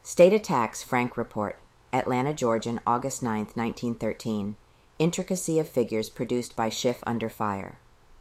State attacks Frank report. Atlanta, Georgia, August 9, 1913. Intricacy of figures produced by Schiff under fire.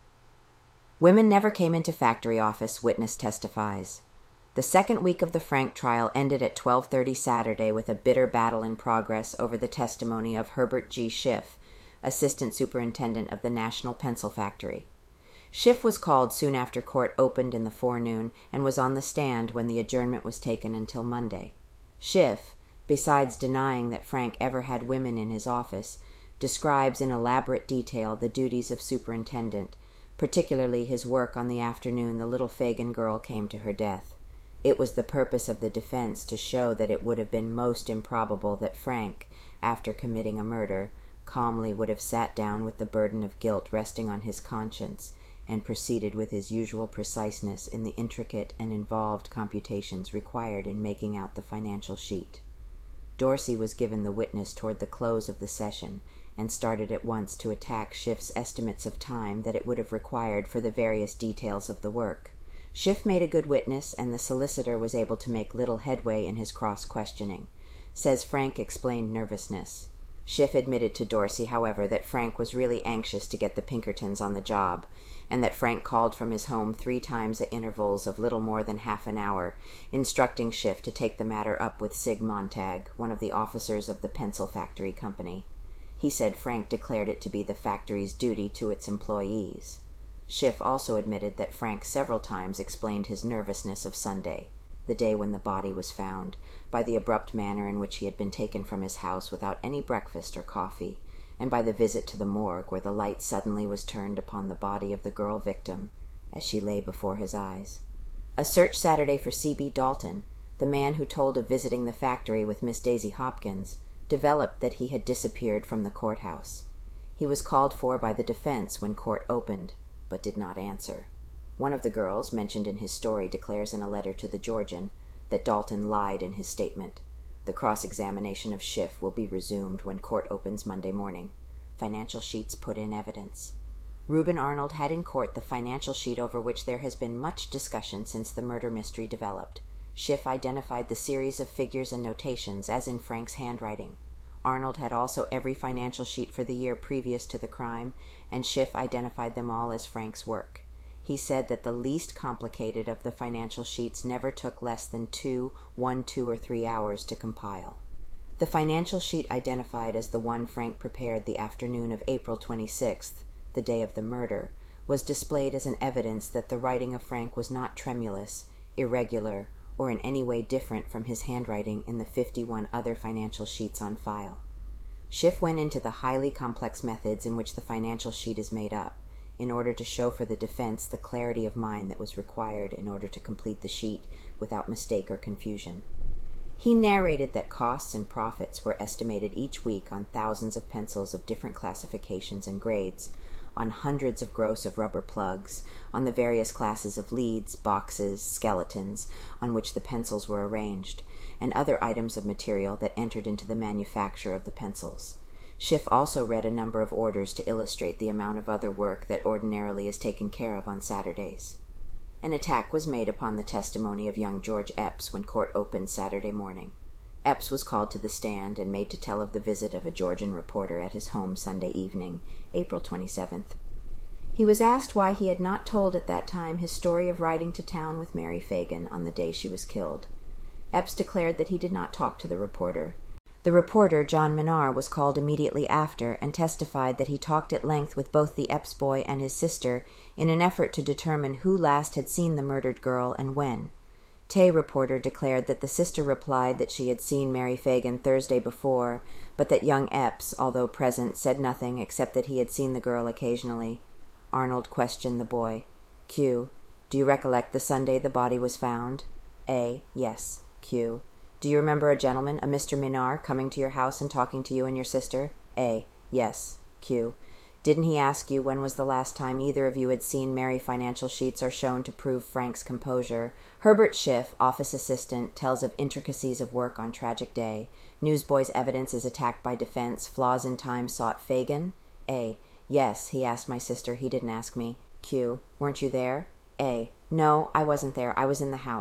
Women never came into factory office, witness testifies. The second week of the Frank trial ended at 12:30 Saturday with a bitter battle in progress over the testimony of Herbert G. Schiff, assistant superintendent of the National Pencil Factory. Schiff was called soon after court opened in the forenoon and was on the stand when the adjournment was taken until Monday. Schiff, besides denying that Frank ever had women in his office, describes in elaborate detail the duties of superintendent, particularly his work on the afternoon the little Fagan girl came to her death. It was the purpose of the defense to show that it would have been most improbable that Frank, after committing a murder, calmly would have sat down with the burden of guilt resting on his conscience and proceeded with his usual preciseness in the intricate and involved computations required in making out the financial sheet. Dorsey was given the witness toward the close of the session and started at once to attack Schiff's estimates of time that it would have required for the various details of the work. Schiff made a good witness, and the solicitor was able to make little headway in his cross-questioning. Says Frank explained nervousness. Schiff admitted to Dorsey, however, that Frank was really anxious to get the Pinkertons on the job, and that Frank called from his home 3 times at intervals of little more than half an hour, instructing Schiff to take the matter up with Sig Montag, one of the officers of the Pencil Factory Company. He said Frank declared it to be the factory's duty to its employees. Schiff also admitted that Frank several times explained his nervousness of Sunday, the day when the body was found, by the abrupt manner in which he had been taken from his house without any breakfast or coffee, and by the visit to the morgue where the light suddenly was turned upon the body of the girl victim as she lay before his eyes. A search Saturday for C.B. Dalton, the man who told of visiting the factory with Miss Daisy Hopkins, developed that he had disappeared from the courthouse. He was called for by the defense when court opened, but did not answer. One of the girls, mentioned in his story, declares in a letter to the Georgian that Dalton lied in his statement. The cross-examination of Schiff will be resumed when court opens Monday morning. Financial sheets put in evidence. Reuben Arnold had in court the financial sheet over which there has been much discussion since the murder mystery developed. Schiff identified the series of figures and notations as in Frank's handwriting. Arnold had also every financial sheet for the year previous to the crime, and Schiff identified them all as Frank's work. He said that the least complicated of the financial sheets never took less than 2 or 3 hours to compile. The financial sheet identified as the one Frank prepared the afternoon of April 26th, the day of the murder, was displayed as an evidence that the writing of Frank was not tremulous, irregular, or in any way different from his handwriting in the 51 other financial sheets on file. Schiff went into the highly complex methods in which the financial sheet is made up, in order to show for the defense the clarity of mind that was required in order to complete the sheet without mistake or confusion. He narrated that costs and profits were estimated each week on thousands of pencils of different classifications and grades, on hundreds of gross of rubber plugs, on the various classes of leads, boxes, skeletons, on which the pencils were arranged, and other items of material that entered into the manufacture of the pencils. Schiff also read a number of orders to illustrate the amount of other work that ordinarily is taken care of on Saturdays. An attack was made upon the testimony of young George Epps when court opened Saturday morning. Epps was called to the stand and made to tell of the visit of a Georgian reporter at his home Sunday evening, April 27th. He was asked why he had not told at that time his story of riding to town with Mary Fagan on the day she was killed. Epps declared that he did not talk to the reporter. The reporter, John Minar, was called immediately after and testified that he talked at length with both the Epps boy and his sister in an effort to determine who last had seen the murdered girl and when. Tay reporter declared that the sister replied that she had seen Mary Fagan Thursday before, but that young Epps, although present, said nothing except that he had seen the girl occasionally. Arnold questioned the boy. Q. Do you recollect the Sunday the body was found? A. Yes. Q. Do you remember a gentleman, a Mr. Minar, coming to your house and talking to you and your sister? A. Yes. Q. Didn't he ask you when was the last time either of you had seen Mary financial sheets or shown to prove Frank's composure? Herbert Schiff, office assistant, tells of intricacies of work on tragic day. Newsboy's evidence is attacked by defense. Flaws in time sought Fagan? A. Yes, he asked my sister. He didn't ask me. Q. Weren't you there? A. No, I wasn't there. I was in the house.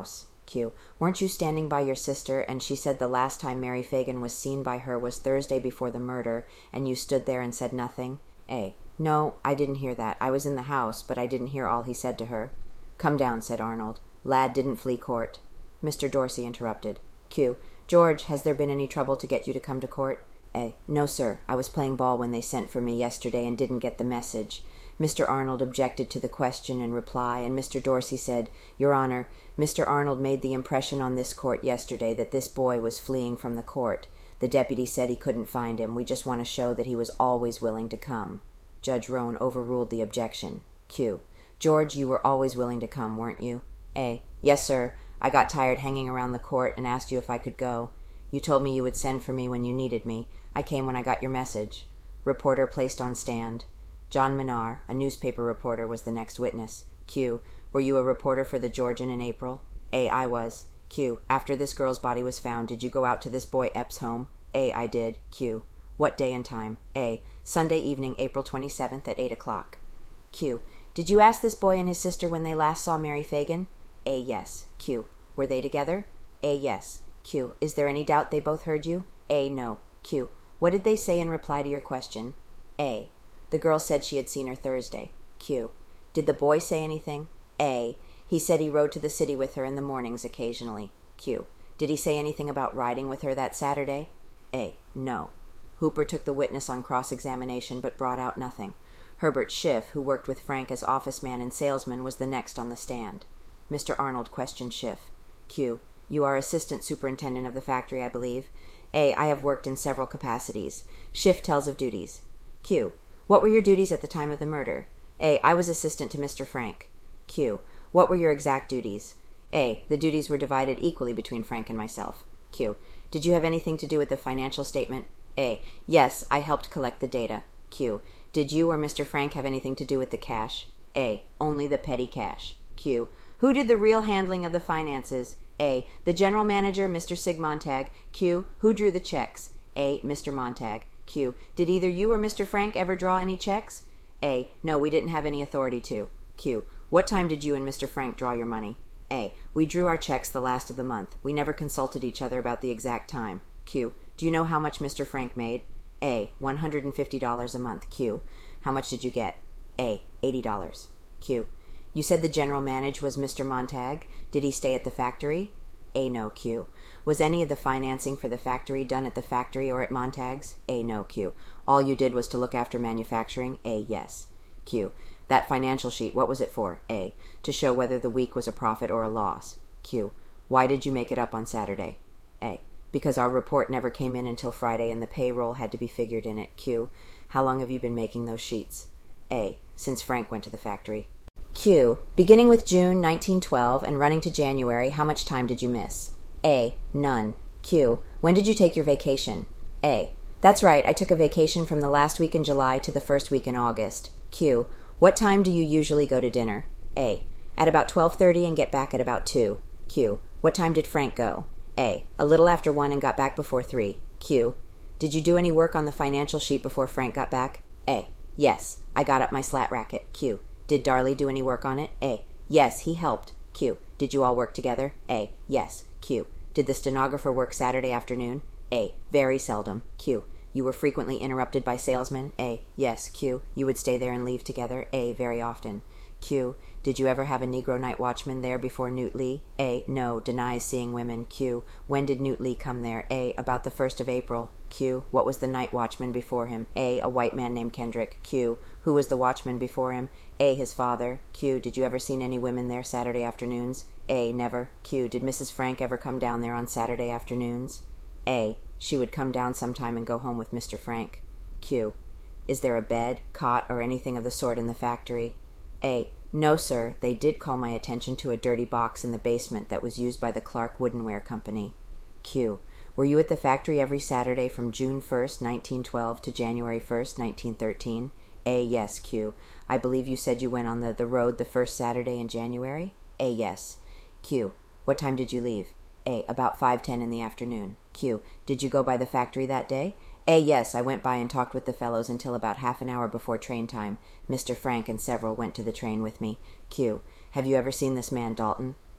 Q. Weren't you standing by your sister, and she said the last time Mary Fagan was seen by her was Thursday before the murder, and you stood there and said nothing? A. No, I didn't hear that. I was in the house, but I didn't hear all he said to her. Come down, said Arnold. Lad didn't flee court. Mr. Dorsey interrupted. Q. George, has there been any trouble to get you to come to court? A. No, sir. I was playing ball when they sent for me yesterday and didn't get the message. Mr. Arnold objected to the question and reply, and Mr. Dorsey said, Your Honor, Mr. Arnold made the impression on this court yesterday that this boy was fleeing from the court. The deputy said he couldn't find him. We just want to show that he was always willing to come. Judge Roan overruled the objection. Q. George, you were always willing to come, weren't you? A. Yes, sir. I got tired hanging around the court and asked you if I could go. You told me you would send for me when you needed me. I came when I got your message. Reporter placed on stand. John Minar, a newspaper reporter, was the next witness. Q. Were you a reporter for the Georgian in April? A. I was. Q. After this girl's body was found, did you go out to this boy Epps' home? A. I did. Q. What day and time? A. Sunday evening, April 27th at 8 o'clock. Q. Did you ask this boy and his sister when they last saw Mary Fagan? A. Yes. Q. Were they together? A. Yes. Q. Is there any doubt they both heard you? A. No. Q. What did they say in reply to your question? A. The girl said she had seen her Thursday. Q. Did the boy say anything? A. He said he rode to the city with her in the mornings occasionally. Q. Did he say anything about riding with her that Saturday? A. No. Hooper took the witness on cross-examination but brought out nothing. Herbert Schiff, who worked with Frank as office man and salesman, was the next on the stand. Mr. Arnold questioned Schiff. Q. You are assistant superintendent of the factory, I believe. A. I have worked in several capacities. Schiff tells of duties. Q. What were your duties at the time of the murder? A. I was assistant to Mr. Frank. Q. What were your exact duties? A. The duties were divided equally between Frank and myself. Q. Did you have anything to do with the financial statement? A. Yes, I helped collect the data. Q. Did you or Mr. Frank have anything to do with the cash? A. Only the petty cash. Q. Who did the real handling of the finances? A. The general manager, Mr. Sigmontag. Q. Who drew the checks? A. Mr. Montag. Q. Did either you or Mr. Frank ever draw any checks? A. No, we didn't have any authority to. Q. What time did you and Mr. Frank draw your money? A. We drew our checks the last of the month. We never consulted each other about the exact time. Q. Do you know how much Mr. Frank made? A. $150 a month. Q. How much did you get? A. $80. Q. You said the general manager was Mr. Montag. Did he stay at the factory? A. No. Q. Was any of the financing for the factory done at the factory or at Montag's? A. No. Q. All you did was to look after manufacturing? A. Yes. Q. That financial sheet, what was it for? A. To show whether the week was a profit or a loss. Q. Why did you make it up on Saturday? A. Because our report never came in until Friday and the payroll had to be figured in it. Q. How long have you been making those sheets? A. Since Frank went to the factory. Q. Beginning with June 1912 and running to January, how much time did you miss? A. None. Q. When did you take your vacation? A. That's right, I took a vacation from the last week in July to the first week in August. Q. What time do you usually go to dinner? A. At about 12:30 and get back at about 2. Q. What time did Frank go? A. A little after 1 and got back before 3. Q. Did you do any work on the financial sheet before Frank got back? A. Yes, I got up my slat racket. Q. Did Darley do any work on it? A. Yes, he helped. Q. Did you all work together? A. Yes. Q. Did the stenographer work Saturday afternoon? A. Very seldom. Q. You were frequently interrupted by salesmen? A. Yes. Q. You would stay there and leave together? A. Very often. Q. Did you ever have a Negro night watchman there before Newt Lee? A. No. Denies seeing women. Q. When did Newt Lee come there? A. About the 1st of April. Q. What was the night watchman before him? A. A white man named Kendrick. Q. Who was the watchman before him? A. His father. Q. Did you ever see any women there Saturday afternoons? A. Never. Q. Did Mrs. Frank ever come down there on Saturday afternoons? A. She would come down sometime and go home with Mr. Frank. Q. Is there a bed, cot, or anything of the sort in the factory? A. No, sir. They did call my attention to a dirty box in the basement that was used by the Clark Woodenware Company. Q. Were you at the factory every Saturday from June 1st, 1912 to January 1st, 1913? A. Yes. Q. I believe you said you went on the road the first Saturday in January? A. Yes. Q. What time did you leave? A. About 5:10 in the afternoon. Q. Did you go by the factory that day? A. Yes, I went by and talked with the fellows until about half an hour before train time. Mr. Frank and several went to the train with me. Q. Have you ever seen this man Dalton?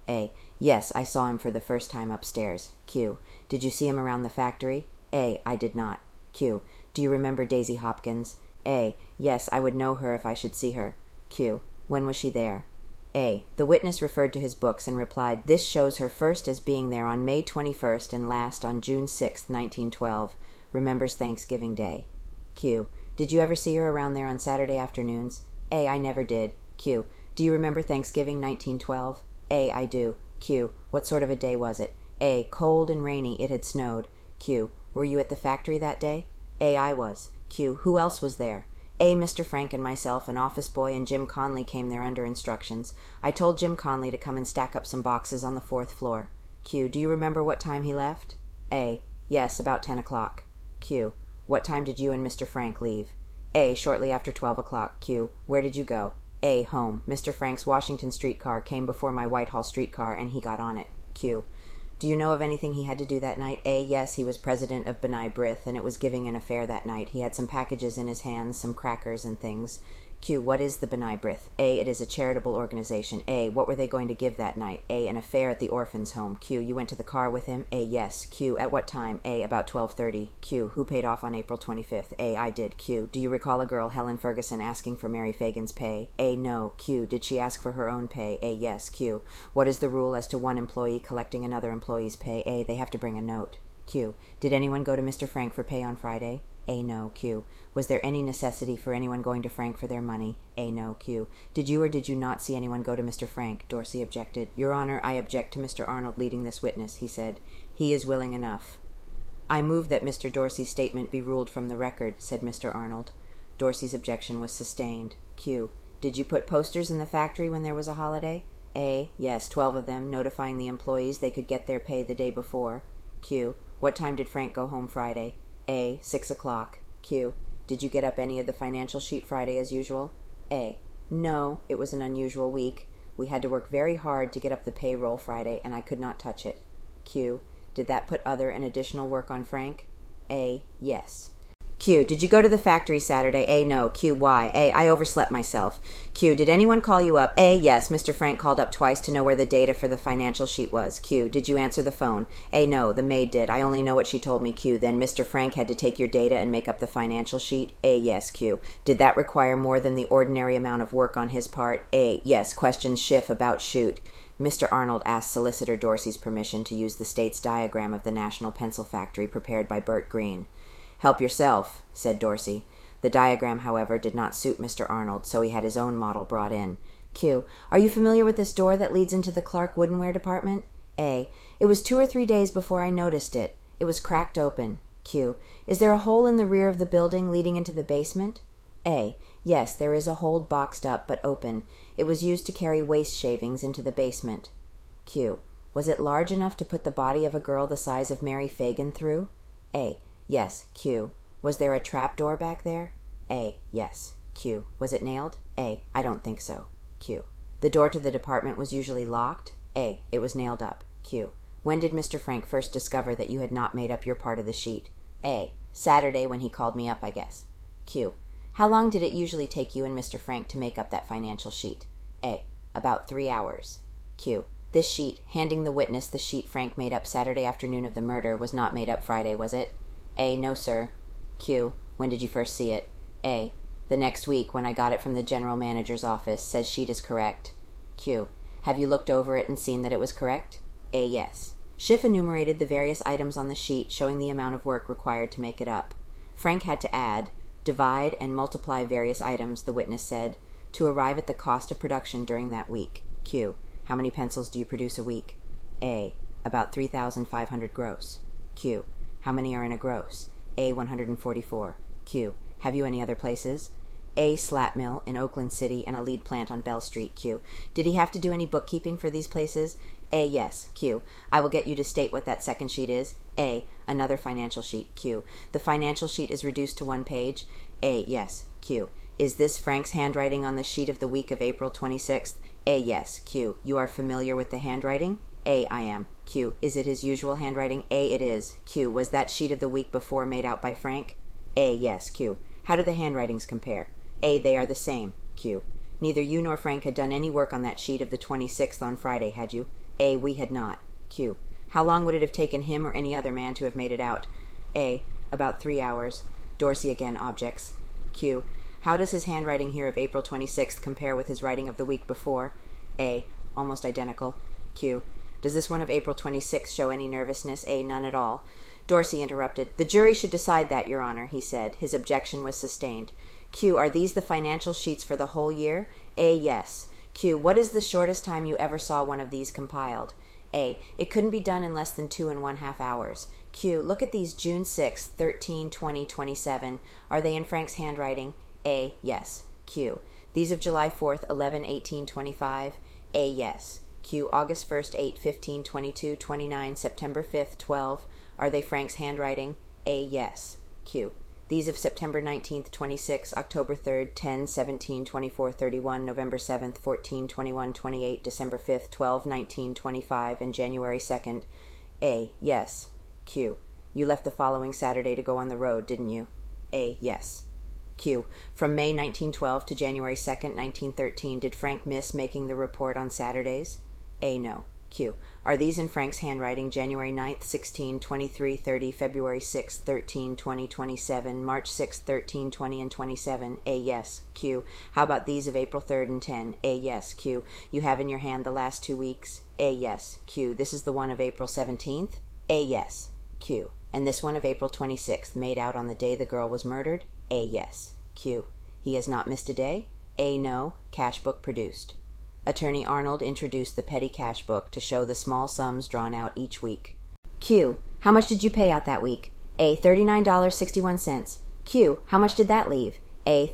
A. Yes, I saw him for the first time upstairs. Q. Did you see him around the factory? A. I did not. Q. Do you remember Daisy Hopkins? A. Yes, I would know her if I should see her. Q. When was she there? A. The witness referred to his books and replied, This shows her first as being there on May 21st and last on June 6, 1912. Remembers Thanksgiving Day. Q. Did you ever see her around there on Saturday afternoons? A. I never did. Q. Do you remember Thanksgiving 1912? A. I do. Q. What sort of a day was it? A. Cold and rainy. It had snowed. Q. Were you at the factory that day? A. I was. Q. Who else was there? A. Mr. Frank and myself, an office boy, and Jim Conley came there under instructions. I told Jim Conley to come and stack up some boxes on the 4th floor. Q. Do you remember what time he left? A. Yes, about 10 o'clock. Q. What time did you and Mr. Frank leave? A. Shortly after 12 o'clock. Q. Where did you go? A. Home. Mr. Frank's Washington Street car came before my Whitehall Street car, and he got on it. Q. Do you know of anything he had to do that night? A. Yes, he was president of B'nai B'rith, and it was giving an affair that night. He had some packages in his hands, some crackers and things. Q. What is the B'nai B'rith? A. It is a charitable organization. A. What were they going to give that night? A. An affair at the orphan's home. Q. You went to the car with him? A. Yes. Q. At what time? A. About 12:30. Q. Who paid off on April 25th? A. I did. Q. Do you recall a girl, Helen Ferguson, asking for Mary Fagan's pay? A. No. Q. Did she ask for her own pay? A. Yes. Q. What is the rule as to one employee collecting another employee's pay? A. They have to bring a note. Q. Did anyone go to Mr. Frank for pay on Friday? A. No. Q. Was there any necessity for anyone going to Frank for their money? A. No. Q. Did you or did you not see anyone go to Mr. Frank? Dorsey objected. Your Honor, I object to Mr. Arnold leading this witness, he said. He is willing enough. I move that Mr. Dorsey's statement be ruled from the record, said Mr. Arnold. Dorsey's objection was sustained. Q. Did you put posters in the factory when there was a holiday? A. Yes, 12 of them, notifying the employees they could get their pay the day before. Q. What time did Frank go home Friday? A. 6 o'clock. Q. Did you get up any of the financial sheet Friday as usual? A. No, it was an unusual week. We had to work very hard to get up the payroll Friday, and I could not touch it. Q. Did that put other and additional work on Frank? A. Yes. Q. Did you go to the factory Saturday? A. No. Q. Why? A. I overslept myself. Q. Did anyone call you up? A. Yes. Mr. Frank called up twice to know where the data for the financial sheet was. Q. Did you answer the phone? A. No. The maid did. I only know what she told me. Q. Then Mr. Frank had to take your data and make up the financial sheet? A. Yes. Q. Did that require more than the ordinary amount of work on his part? A. Yes. Questions Schiff about shoot. Mr. Arnold asked Solicitor Dorsey's permission to use the state's diagram of the National Pencil Factory prepared by Bert Green. Help yourself, said Dorsey. The diagram, however, did not suit Mr. Arnold, so he had his own model brought in. Q. Are you familiar with this door that leads into the Clark Woodenware department? A. It was 2 or 3 days before I noticed it. It was cracked open. Q. Is there a hole in the rear of the building leading into the basement? A. Yes, there is a hole boxed up but open. It was used to carry waste shavings into the basement. Q. Was it large enough to put the body of a girl the size of Mary Fagan through? A. Yes. Q. Was there a trap door back there? A. Yes. Q. Was it nailed? A. I don't think so. Q. The door to the department was usually locked? A. It was nailed up. Q. When did Mr. Frank first discover that you had not made up your part of the sheet? A. Saturday when he called me up, I guess. Q. How long did it usually take you and Mr. Frank to make up that financial sheet? A. About 3 hours. Q. This sheet, handing the witness the sheet Frank made up Saturday afternoon of the murder, was not made up Friday, was it? A. No, sir. Q. When did you first see it? A. The next week, when I got it from the general manager's office. Says sheet is correct. Q. Have you looked over it and seen that it was correct? A. Yes. Schiff enumerated the various items on the sheet, showing the amount of work required to make it up. Frank had to add, divide, and multiply various items, the witness said, to arrive at the cost of production during that week. Q. How many pencils do you produce a week? A. About 3,500 gross. Q. How many are in a gross? A. 144. Q. Have you any other places? A. Slat mill in Oakland City and a lead plant on Bell Street. Q. Did he have to do any bookkeeping for these places? A. Yes. Q. I will get you to state what that second sheet is. A. Another financial sheet. Q. The financial sheet is reduced to 1 page. A. Yes. Q. Is this Frank's handwriting on the sheet of the week of April 26th? A. Yes. Q. You are familiar with the handwriting? A. I am. Q. Is it his usual handwriting? A. It is. Q. Was that sheet of the week before made out by Frank? A. Yes. Q. How do the handwritings compare? A. They are the same. Q. Neither you nor Frank had done any work on that sheet of the 26th on Friday, had you? A. We had not. Q. How long would it have taken him or any other man to have made it out? A. About 3 hours. Dorsey again objects. Q. How does his handwriting here of April 26th compare with his writing of the week before? A. Almost identical. Q. Does this one of April 26th show any nervousness? A. None at all. Dorsey interrupted. The jury should decide that, Your Honor, he said. His objection was sustained. Q. Are these the financial sheets for the whole year? A. Yes. Q. What is the shortest time you ever saw one of these compiled? A. It couldn't be done in less than 2½ hours. Q. Look at these June 6, 13, 20, 27. Are they in Frank's handwriting? A. Yes. Q. These of July 4th, 11, 18, 25. A. Yes. Q. August 1st, 8, 15, 22, 29, September 5th, 12. Are they Frank's handwriting? A. Yes. Q. These of September 19th, 26, October 3rd, 10, 17, 24, 31, November 7th, 14, 21, 28, December 5th, 12, 19, 25, and January 2nd. A. Yes. Q. You left the following Saturday to go on the road, didn't you? A. Yes. Q. From May 1912 to January 2nd, 1913, did Frank miss making the report on Saturdays? A. No. Q. Are these in Frank's handwriting January 9th, 16, 23, 30, February 6, 13, 20, 27, March 6, 13, 20, and 27? A. Yes. Q. How about these of April 3rd and 10? A. Yes. Q. You have in your hand the last 2 weeks? A. Yes. Q. This is the one of April 17th? A. Yes. Q. And this one of April 26th, made out on the day the girl was murdered? A. Yes. Q. He has not missed a day? A. No. Cash book produced. Attorney Arnold introduced the petty cash book to show the small sums drawn out each week. Q. How much did you pay out that week? A. $39.61. Q. How much did that leave? A.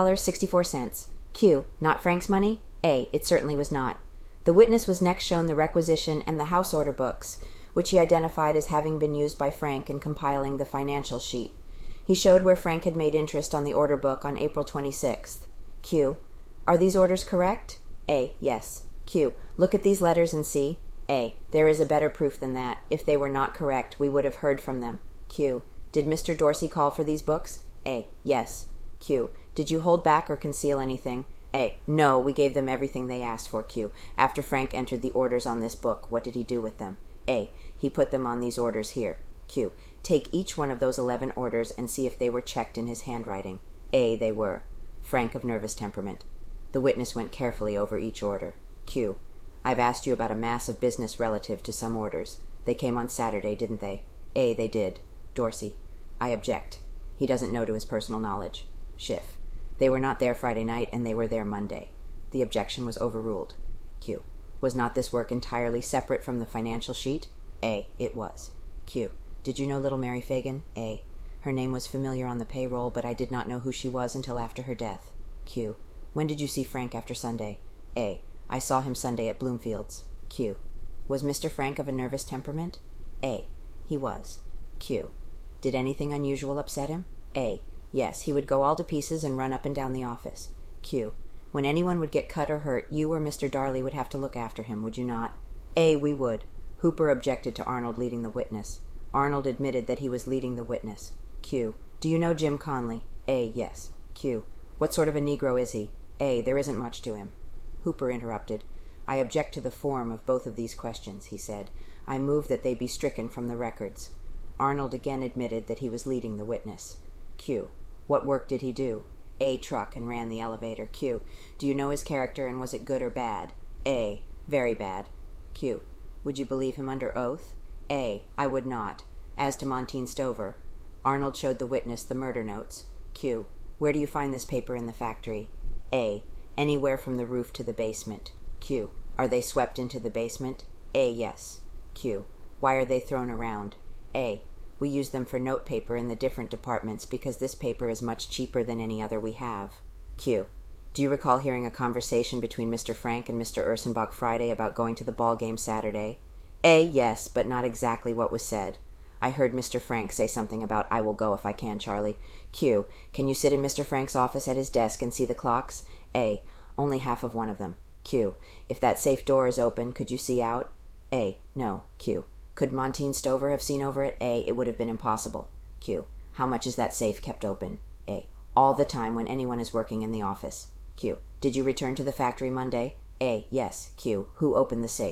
$30.64. Q. Not Frank's money? A. It certainly was not. The witness was next shown the requisition and the house order books, which he identified as having been used by Frank in compiling the financial sheet. He showed where Frank had made interest on the order book on April 26th. Q. Are these orders correct? A. Yes. Q. Look at these letters and see. A. There is a better proof than that. If they were not correct, we would have heard from them. Q. Did Mr. Dorsey call for these books? A. Yes. Q. Did you hold back or conceal anything? A. No, we gave them everything they asked for. Q. After Frank entered the orders on this book, what did he do with them? A. He put them on these orders here. Q. Take each one of those 11 orders and see if they were checked in his handwriting. A. They were. Frank of nervous temperament. The witness went carefully over each order. Q. I've asked you about a mass of business relative to some orders. They came on Saturday, didn't they? A. They did. Dorsey. I object. He doesn't know to his personal knowledge. Schiff. They were not there Friday night, and they were there Monday. The objection was overruled. Q. Was not this work entirely separate from the financial sheet? A. It was. Q. Did you know little Mary Fagan? A. Her name was familiar on the payroll, but I did not know who she was until after her death. Q. When did you see Frank after Sunday? A. I saw him Sunday at Bloomfield's. Q. Was Mr. Frank of a nervous temperament? A. He was. Q. Did anything unusual upset him? A. Yes, he would go all to pieces and run up and down the office. Q. When anyone would get cut or hurt, you or Mr. Darley would have to look after him, would you not? A. We would. Hooper objected to Arnold leading the witness. Arnold admitted that he was leading the witness. Q. Do you know Jim Conley? A. Yes. Q. What sort of a Negro is he? A. There isn't much to him. Hooper interrupted. I object to the form of both of these questions, he said. I move that they be stricken from the records. Arnold again admitted that he was leading the witness. Q. What work did he do? A. Truck and ran the elevator. Q. Do you know his character and was it good or bad? A. Very bad. Q. Would you believe him under oath? A. I would not. As to Montine Stover. Arnold showed the witness the murder notes. Q. Where do you find this paper in the factory? A. Anywhere from the roof to the basement. Q. Are they swept into the basement? A. Yes. Q. Why are they thrown around? A. We use them for note paper in the different departments because this paper is much cheaper than any other we have. Q. Do you recall hearing a conversation between Mr. Frank and Mr. Ursenbach Friday about going to the ball game Saturday? A. Yes, but not exactly what was said. I heard Mr. Frank say something about I will go if I can, Charlie. Q. Can you sit in Mr. Frank's office at his desk and see the clocks? A. Only half of one of them. Q. If that safe door is open, could you see out? A. No. Q. Could Montine Stover have seen over it? A. It would have been impossible. Q. How much is that safe kept open? A. All the time when anyone is working in the office. Q. Did you return to the factory Monday? A. Yes. Q. Who opened the safe?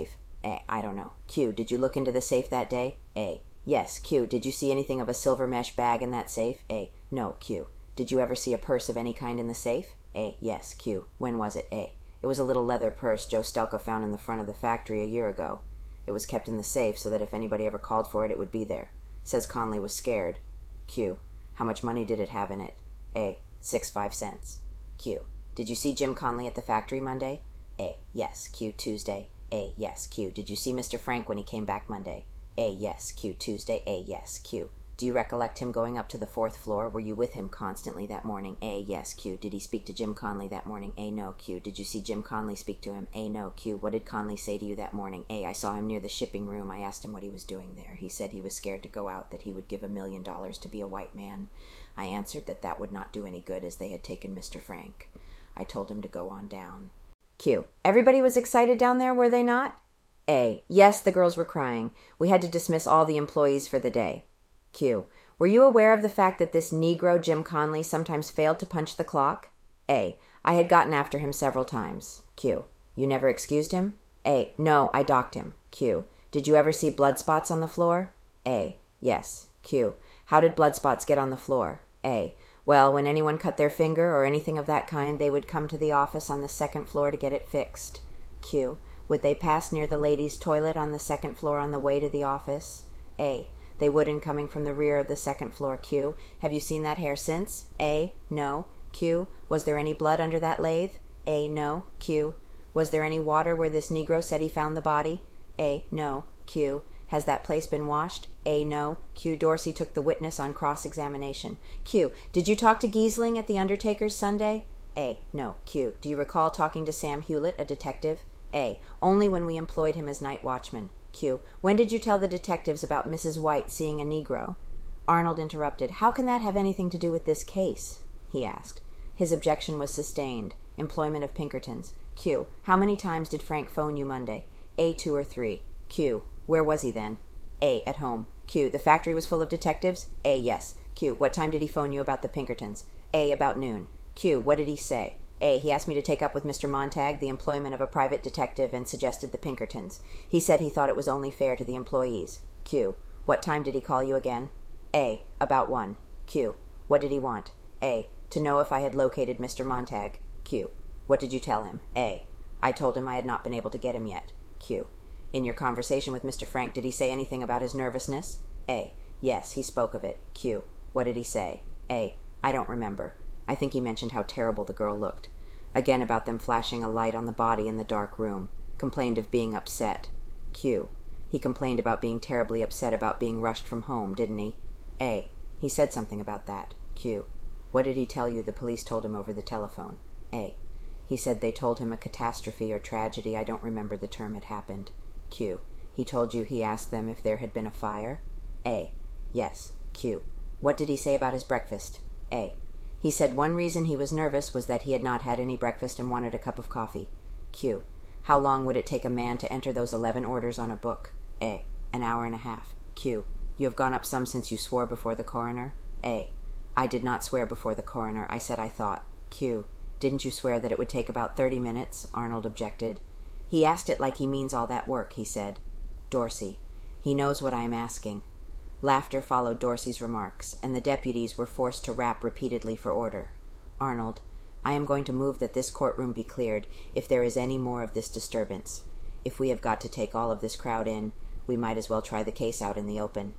A. I don't know. Q. Did you look into the safe that day? A. Yes. Q. Did you see anything of a silver mesh bag in that safe? A. No. Q. Did you ever see a purse of any kind in the safe? A. Yes. Q. When was it? A. It was a little leather purse Joe Stelka found in the front of the factory a year ago. It was kept in the safe so that if anybody ever called for it, it would be there. Says Conley was scared. Q. How much money did it have in it? A. 65 cents. Q. Did you see Jim Conley at the factory Monday? A. Yes. Q. Tuesday. A. Yes. Q. Did you see Mr. Frank when he came back Monday? A. Yes. Q. Tuesday. A. Yes. Q. Do you recollect him going up to the 4th floor? Were you with him constantly that morning? A. Yes. Q. Did he speak to Jim Conley that morning? A. No. Q. Did you see Jim Conley speak to him? A. No. Q. What did Conley say to you that morning? A. I saw him near the shipping room. I asked him what he was doing there. He said he was scared to go out, that he would give $1 million to be a white man. I answered that that would not do any good as they had taken Mr. Frank. I told him to go on down. Q. Everybody was excited down there, were they not? A. Yes, the girls were crying. We had to dismiss all the employees for the day. Q. Were you aware of the fact that this Negro, Jim Conley, sometimes failed to punch the clock? A. I had gotten after him several times. Q. You never excused him? A. No, I docked him. Q. Did you ever see blood spots on the floor? A. Yes. Q. How did blood spots get on the floor? A. Well, when anyone cut their finger or anything of that kind, they would come to the office on the 2nd floor to get it fixed. Q. Would they pass near the ladies' toilet on the 2nd floor on the way to the office? A. They would in coming from the rear of the 2nd floor. Q. Have you seen that hair since? A. No. Q. Was there any blood under that lathe? A. No. Q. Was there any water where this Negro said he found the body? A. No. Q. Has that place been washed? A. No. Q. Dorsey took the witness on cross-examination. Q. Did you talk to Giesling at the undertaker's Sunday? A. No. Q. Do you recall talking to Sam Hewlett, a detective? A. Only when we employed him as night watchman. Q. When did you tell the detectives about Mrs. White seeing a Negro? Arnold interrupted. How can that have anything to do with this case? He asked. His objection was sustained. Employment of Pinkertons. Q. How many times did Frank phone you Monday? A. 2 or 3. Q. Where was he then? A. At home. Q. The factory was full of detectives? A. Yes. Q. What time did he phone you about the Pinkertons? A. About noon. Q. What did he say? A. He asked me to take up with Mr. Montag the employment of a private detective and suggested the Pinkertons. He said he thought it was only fair to the employees. Q. What time did he call you again? A. About 1. Q. What did he want? A. To know if I had located Mr. Montag. Q. What did you tell him? A. I told him I had not been able to get him yet. Q. In your conversation with Mr. Frank, did he say anything about his nervousness? A. Yes, he spoke of it. Q. What did he say? A. I don't remember. I think he mentioned how terrible the girl looked. Again about them flashing a light on the body in the dark room. Complained of being upset. Q. He complained about being terribly upset about being rushed from home, didn't he? A. He said something about that. Q. What did he tell you the police told him over the telephone? A. He said they told him a catastrophe or tragedy, I don't remember the term, had happened. Q. He told you he asked them if there had been a fire? A. Yes. Q. What did he say about his breakfast? A. He said one reason he was nervous was that he had not had any breakfast and wanted a cup of coffee. Q. How long would it take a man to enter those 11 orders on a book? A. An hour and a half. Q. You have gone up some since you swore before the coroner? A. I did not swear before the coroner. I said I thought. Q. Didn't you swear that it would take about 30 minutes? Arnold objected. He asked it like he means all that work, he said. Dorsey. He knows what I am asking. Laughter followed Dorsey's remarks, and the deputies were forced to rap repeatedly for order. Arnold. I am going to move that this courtroom be cleared if there is any more of this disturbance. If we have got to take all of this crowd in, we might as well try the case out in the open.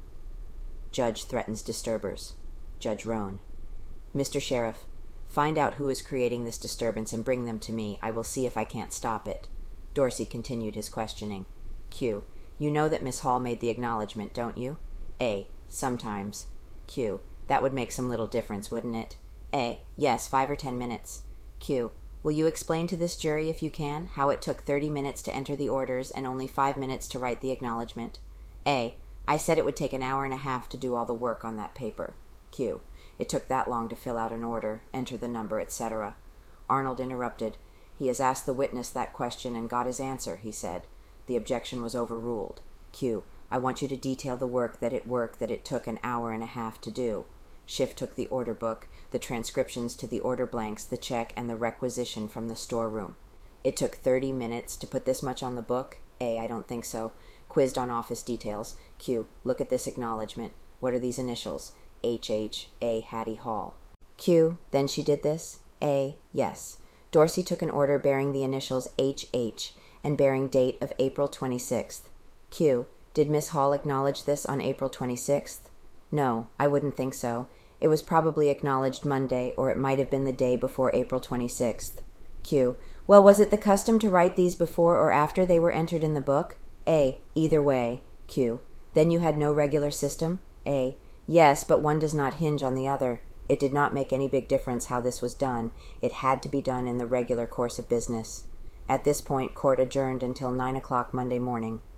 Judge threatens disturbers. Judge Roan. Mr. Sheriff, find out who is creating this disturbance and bring them to me. I will see if I can't stop it. Dorsey continued his questioning. Q. You know that Miss Hall made the acknowledgment, don't you? A. Sometimes. Q. That would make some little difference, wouldn't it? A. Yes, 5 or 10 minutes. Q. Will you explain to this jury, if you can, how it took 30 minutes to enter the orders and only 5 minutes to write the acknowledgment? A. I said it would take an hour and a half to do all the work on that paper. Q. It took that long to fill out an order, enter the number, etc. Arnold interrupted. He has asked the witness that question and got his answer, he said. The objection was overruled. Q. I want you to detail the work that it took an hour and a half to do. Schiff took the order book, the transcriptions to the order blanks, the check, and the requisition from the storeroom. It took 30 minutes to put this much on the book? A. I don't think so. Quizzed on office details. Q. Look at this acknowledgement. What are these initials? H.H. A. Hattie Hall. Q. Then she did this? A. Yes. Dorsey took an order bearing the initials H.H. and bearing date of April 26th. Q. Did Miss Hall acknowledge this on April 26th? No, I wouldn't think so. It was probably acknowledged Monday, or it might have been the day before April 26th. Q. Well, was it the custom to write these before or after they were entered in the book? A. Either way. Q. Then you had no regular system? A. Yes, but one does not hinge on the other. It did not make any big difference how this was done. It had to be done in the regular course of business. At this point, court adjourned until 9 o'clock Monday morning.